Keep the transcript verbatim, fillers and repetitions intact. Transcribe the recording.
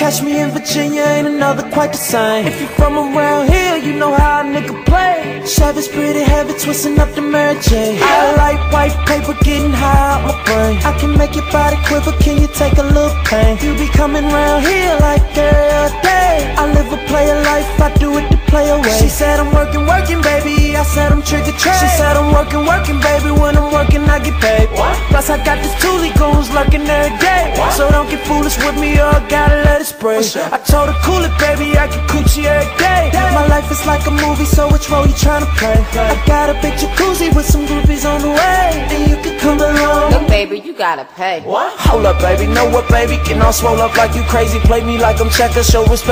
catch me in Virginia, ain't another quite the same. If you from around here, you know how a nigga play. Chevy's pretty heavy, twisting up the Mary Jane. I like white paper, getting high out my brain. I can make your body quiver, can you take a little pain? You be coming round here like every day. I live a player life, I do it to play away. She said I'm working, working, baby, I said I'm trigger trade. She said I'm working, working, baby, when I'm working I get paid. What? Plus I got this Thule goons lurking every day. What? So don't get foolish with me or I gotta let it spray. Sure. I told her cool it, baby, I get coochie every day. Damn. My life is like a movie, so which role you tryna play? Right. I got a big jacuzzi with some groupies on the way, and you can come along. Look, baby, you gotta pay. What? Hold up, baby, know what, baby? Getting all swole up like you crazy. Play me like I'm checkers, show respect.